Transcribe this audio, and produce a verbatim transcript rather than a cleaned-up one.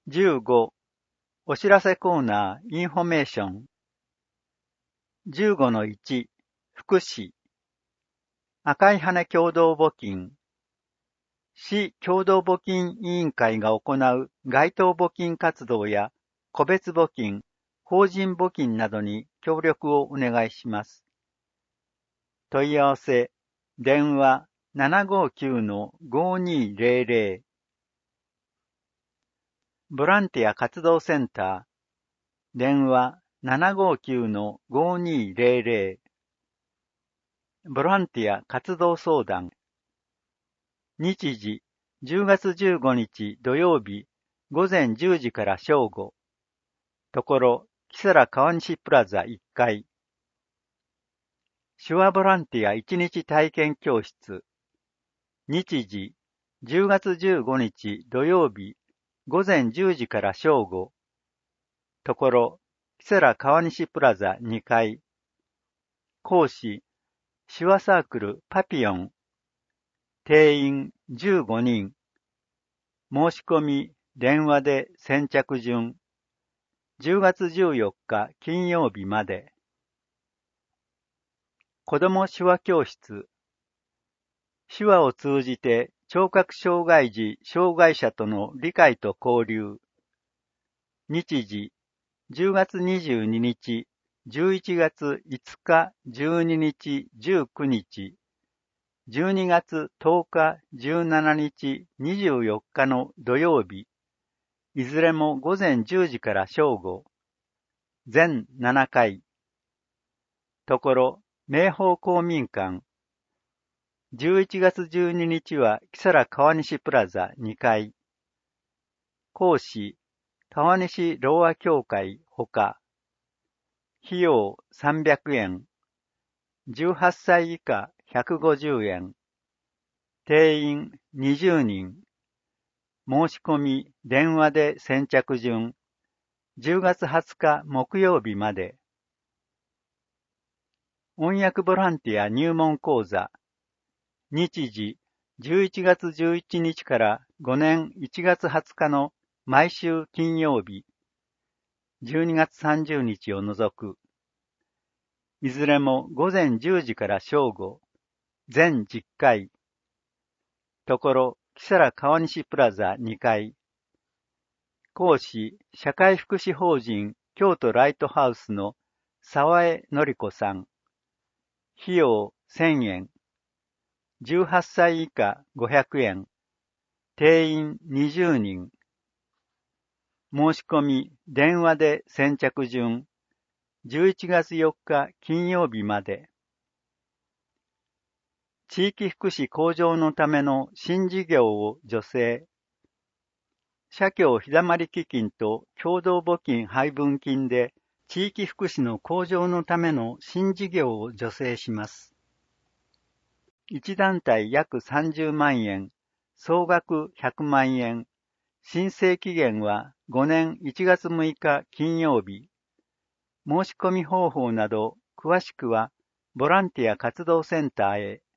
じゅうご、お知らせコーナーインフォメーション。じゅうごのいち、福祉。赤い羽共同募金。市共同募金委員会が行う街頭募金活動や個別募金、法人募金などに協力をお願いします。問い合わせ、電話 ななごきゅうのごにーぜろぜろ。ボランティア活動センター、電話 ななごきゅうのごにーぜろぜろ。ボランティア活動相談。日時、じゅうがつじゅうごにち土曜日、午前じゅうじから正午。ところ、木更川西プラザいっかい。手話ボランティアいちにち体験教室。日時、じゅうがつじゅうごにち土曜日、午前じゅうじから正午。ところ、木更川西プラザにかい。講師、手話サークルパピヨン。定員じゅうごにん。申し込み、電話で先着順。じゅうがつじゅうよっか金曜日まで。子ども手話教室。手話を通じて聴覚障害児、障害者との理解と交流。日時、じゅうがつにじゅうににち、じゅういちがついつか、じゅうににち、じゅうくにち、じゅうにがつとおか、じゅうしちにち、にじゅうよっかの土曜日、いずれも午前じゅうじから正午。全ななかい。ところ、明豊公民館。じゅういちがつじゅうににちは木更川西プラザにかい。講師、川西ろうあ協会ほか。費用さんびゃくえん。じゅうはっさい以下ひゃくごじゅうえん。定員にじゅうにん。申し込み、電話で先着順。じゅうがつはつか木曜日まで。翻訳ボランティア入門講座。日時、じゅういちがつじゅういちにちからごねんいちがつはつかの毎週金曜日。じゅうにがつさんじゅうにちを除く。いずれも午前じゅうじから正午。全じゅっかい。ところ、木更川西プラザにかい。講師、社会福祉法人京都ライトハウスの沢江典子さん。費用せんえん。じゅうはっさい以下ごひゃくえん。定員にじゅうにん。申し込み、電話で先着順。じゅういちがつよっか金曜日まで。地域福祉向上のための新事業を助成。社協日だまり基金と共同募金配分金で地域福祉の向上のための新事業を助成します。いち団体約さんじゅうまんえん、総額ひゃくまんえん。申請期限はごねんいちがつむいか金曜日。申し込み方法など詳しくはボランティア活動センターへ。